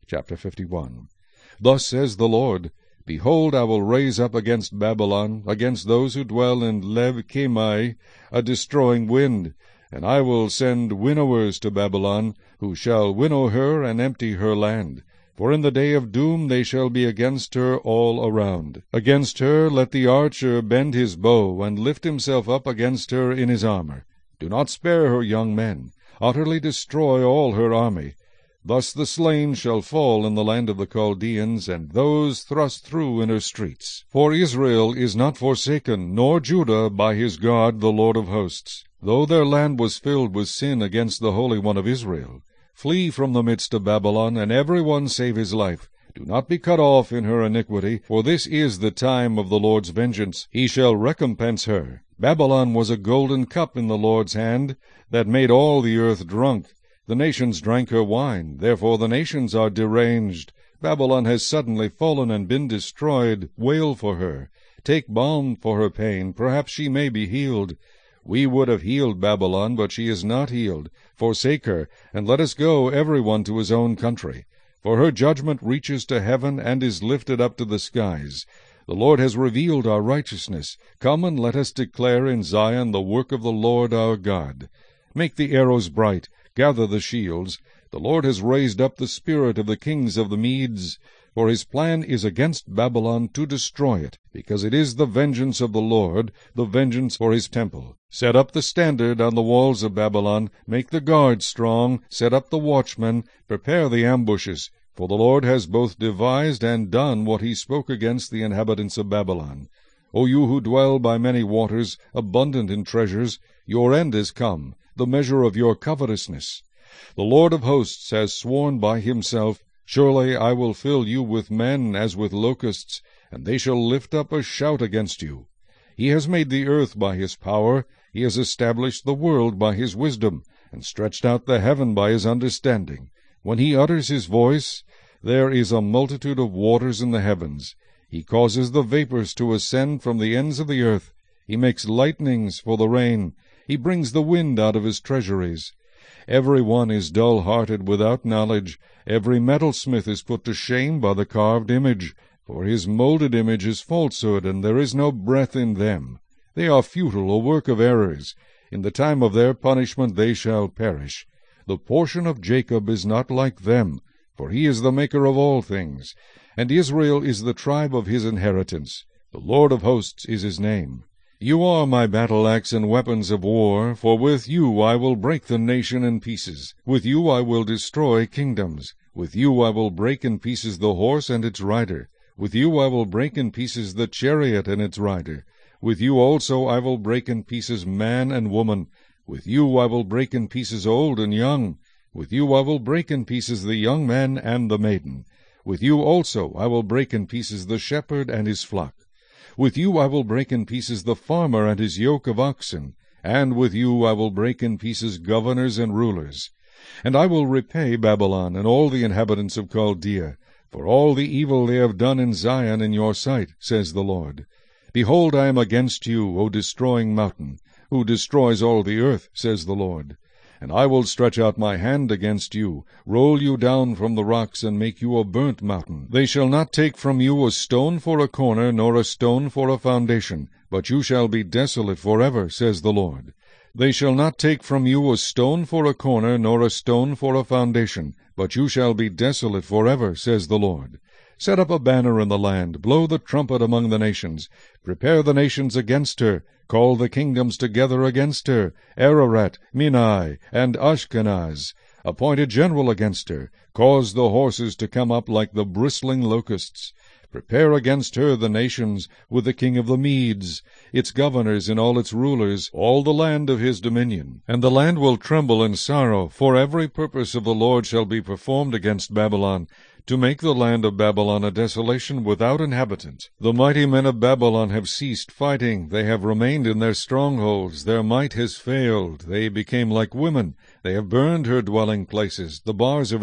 Chapter 51. Thus says the Lord, Behold, I will raise up against Babylon, against those who dwell in Leb-Kamai, a destroying wind, and I will send winnowers to Babylon, who shall winnow her and empty her land. For in the day of doom they shall be against her all around. Against her let the archer bend his bow, and lift himself up against her in his armor. Do not spare her young men. Utterly destroy all her army. Thus the slain shall fall in the land of the Chaldeans, and those thrust through in her streets. For Israel is not forsaken, nor Judah by his God the Lord of hosts, though their land was filled with sin against the Holy One of Israel. Flee from the midst of Babylon, and every one save his life. Do not be cut off in her iniquity, for this is the time of the Lord's vengeance. He shall recompense her. Babylon was a golden cup in the Lord's hand, that made all the earth drunk. The nations drank her wine, therefore the nations are deranged. Babylon has suddenly fallen and been destroyed. Wail for her. Take balm for her pain, perhaps she may be healed. We would have healed Babylon, but she is not healed. Forsake her, and let us go every one to his own country. For her judgment reaches to heaven, and is lifted up to the skies. The Lord has revealed our righteousness. Come and let us declare in Zion the work of the Lord our God. Make the arrows bright, gather the shields. The Lord has raised up the spirit of the kings of the Medes, for his plan is against Babylon to destroy it, because it is the vengeance of the Lord, the vengeance for his temple. Set up the standard on the walls of Babylon, make the guard strong, set up the watchmen, prepare the ambushes, for the Lord has both devised and done what he spoke against the inhabitants of Babylon. O you who dwell by many waters, abundant in treasures, your end is come, the measure of your covetousness. The Lord of hosts has sworn by himself, Surely I will fill you with men as with locusts, and they shall lift up a shout against you. He has made the earth by his power, he has established the world by his wisdom, and stretched out the heaven by his understanding. When he utters his voice, there is a multitude of waters in the heavens. He causes the vapors to ascend from the ends of the earth. He makes lightnings for the rain. He brings the wind out of his treasuries. Every one is dull-hearted without knowledge. Every metalsmith is put to shame by the carved image. For his molded image is falsehood, and there is no breath in them. They are futile, a work of errors. In the time of their punishment they shall perish. The portion of Jacob is not like them, for he is the maker of all things. And Israel is the tribe of his inheritance. The Lord of hosts is his name. You are my battle-axe and weapons of war, for with you I will break the nation in pieces. With you I will destroy kingdoms. With you I will break in pieces the horse and its rider. With you I will break in pieces the chariot and its rider. With you also I will break in pieces man and woman. With you I will break in pieces old and young. With you I will break in pieces the young man and the maiden. With you also I will break in pieces the shepherd and his flock. With you I will break in pieces the farmer and his yoke of oxen, and with you I will break in pieces governors and rulers. And I will repay Babylon and all the inhabitants of Chaldea, for all the evil they have done in Zion in your sight, says the Lord. Behold, I am against you, O destroying mountain, who destroys all the earth, says the Lord. And I will stretch out my hand against you, roll you down from the rocks, and make you a burnt mountain. They shall not take from you a stone for a corner, nor a stone for a foundation, but you shall be desolate forever, says the Lord. They shall not take from you a stone for a corner, nor a stone for a foundation, but you shall be desolate forever, says the Lord. Set up a banner in the land, blow the trumpet among the nations. Prepare the nations against her, call the kingdoms together against her, Ararat, Minai, and Ashkenaz. Appoint a general against her, cause the horses to come up like the bristling locusts. Prepare against her the nations, with the king of the Medes, its governors and all its rulers, all the land of his dominion. And the land will tremble in sorrow, for every purpose of the Lord shall be performed against Babylon, to make the land of Babylon a desolation without inhabitant. The mighty men of Babylon have ceased fighting, they have remained in their strongholds, their might has failed, they became like women, they have burned her dwelling places, the bars of her gate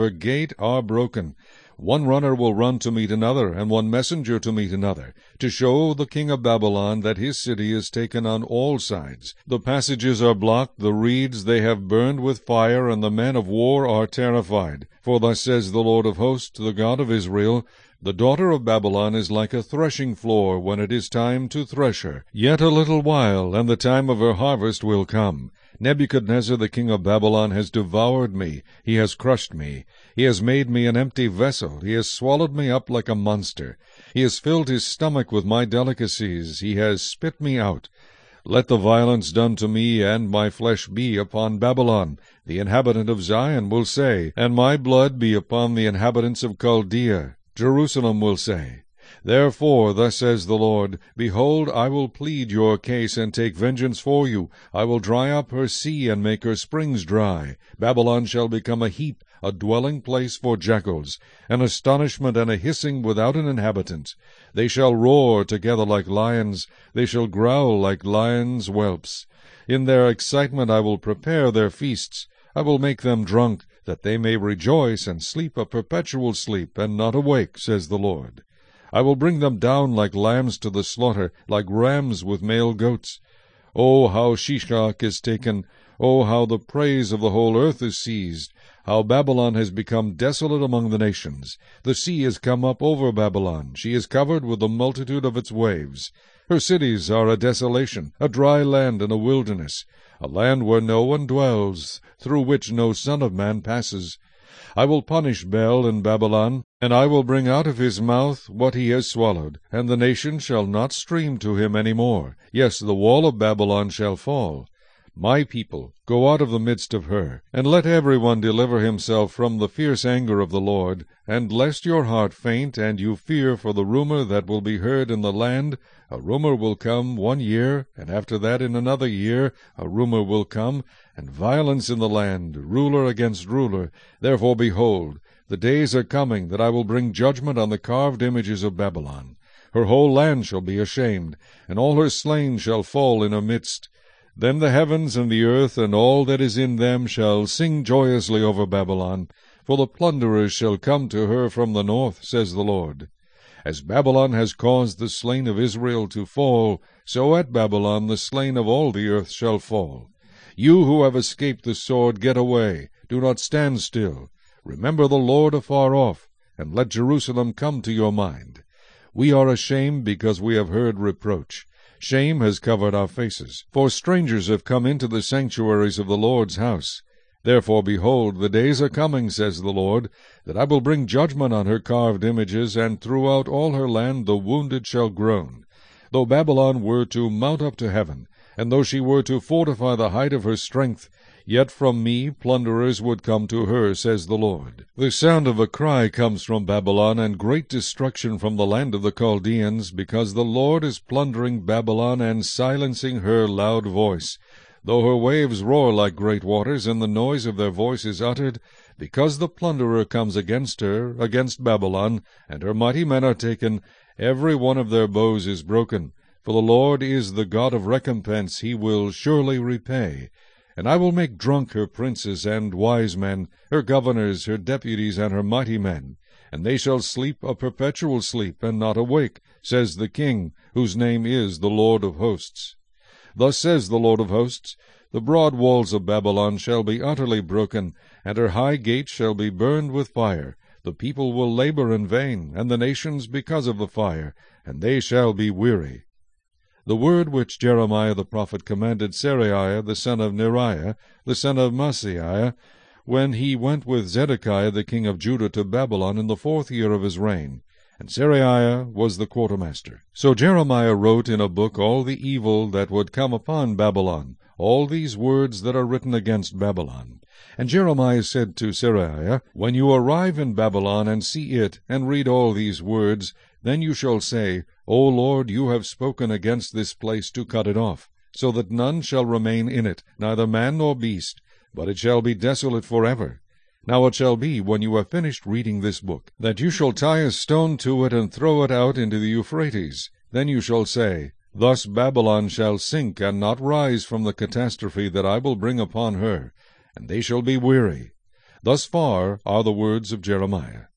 gate are broken. One runner will run to meet another, and one messenger to meet another, to show the king of Babylon that his city is taken on all sides. The passages are blocked, the reeds they have burned with fire, and the men of war are terrified. For thus says the Lord of hosts, the God of Israel, the daughter of Babylon is like a threshing floor when it is time to thresh her. Yet a little while, and the time of her harvest will come. Nebuchadnezzar the king of Babylon has devoured me, he has crushed me. He has made me an empty vessel, he has swallowed me up like a monster. He has filled his stomach with my delicacies, he has spit me out. Let the violence done to me and my flesh be upon Babylon, the inhabitant of Zion will say, and my blood be upon the inhabitants of Chaldea. Jerusalem will say, Therefore, thus says the Lord, Behold, I will plead your case and take vengeance for you. I will dry up her sea and make her springs dry. Babylon shall become a heap, a dwelling place for jackals, an astonishment and a hissing without an inhabitant. They shall roar together like lions, they shall growl like lions' whelps. In their excitement I will prepare their feasts. I will make them drunk, that they may rejoice and sleep a perpetual sleep, and not awake, says the Lord. I will bring them down like lambs to the slaughter, like rams with male goats. O how Shishak is taken! O how the praise of the whole earth is seized! How Babylon has become desolate among the nations! The sea is come up over Babylon, she is covered with the multitude of its waves. Her cities are a desolation, a dry land and a wilderness, a land where no one dwells, through which no son of man passes. I will punish Bel in Babylon, and I will bring out of his mouth what he has swallowed, and the nation shall not stream to him any more. Yes, the wall of Babylon shall fall. My people, go out of the midst of her, and let every one deliver himself from the fierce anger of the Lord, and lest your heart faint, and you fear for the rumor that will be heard in the land. A rumor will come 1 year, and after that in another year a rumor will come, and violence in the land, ruler against ruler. Therefore, behold, the days are coming that I will bring judgment on the carved images of Babylon. Her whole land shall be ashamed, and all her slain shall fall in her midst. Then the heavens and the earth and all that is in them shall sing joyously over Babylon, for the plunderers shall come to her from the north, says the Lord. As Babylon has caused the slain of Israel to fall, so at Babylon the slain of all the earth shall fall. You who have escaped the sword, get away, do not stand still. Remember the Lord afar off, and let Jerusalem come to your mind. We are ashamed because we have heard reproach. Shame has covered our faces, for strangers have come into the sanctuaries of the Lord's house. Therefore, behold, the days are coming, says the Lord, that I will bring judgment on her carved images, and throughout all her land the wounded shall groan. Though Babylon were to mount up to heaven, and though she were to fortify the height of her strength, yet from me plunderers would come to her, says the Lord. The sound of a cry comes from Babylon, and great destruction from the land of the Chaldeans, because the Lord is plundering Babylon and silencing her loud voice. Though her waves roar like great waters, and the noise of their voice is uttered, because the plunderer comes against her, against Babylon, and her mighty men are taken, every one of their bows is broken. For the Lord is the God of recompense, he will surely repay. And I will make drunk her princes and wise men, her governors, her deputies, and her mighty men. And they shall sleep a perpetual sleep, and not awake, says the King, whose name is the Lord of hosts. Thus says the Lord of hosts, the broad walls of Babylon shall be utterly broken, and her high gates shall be burned with fire. The people will labor in vain, and the nations because of the fire, and they shall be weary. The word which Jeremiah the prophet commanded Seraiah the son of Neriah, the son of Maaseiah, when he went with Zedekiah the king of Judah to Babylon in the 4th year of his reign. And Seraiah was the quartermaster. So Jeremiah wrote in a book all the evil that would come upon Babylon, all these words that are written against Babylon. And Jeremiah said to Seraiah, When you arrive in Babylon, and see it, and read all these words, then you shall say, O Lord, you have spoken against this place to cut it off, so that none shall remain in it, neither man nor beast, but it shall be desolate forever. Now it shall be, when you have finished reading this book, that you shall tie a stone to it and throw it out into the Euphrates. Then you shall say, Thus Babylon shall sink and not rise from the catastrophe that I will bring upon her, and they shall be weary. Thus far are the words of Jeremiah.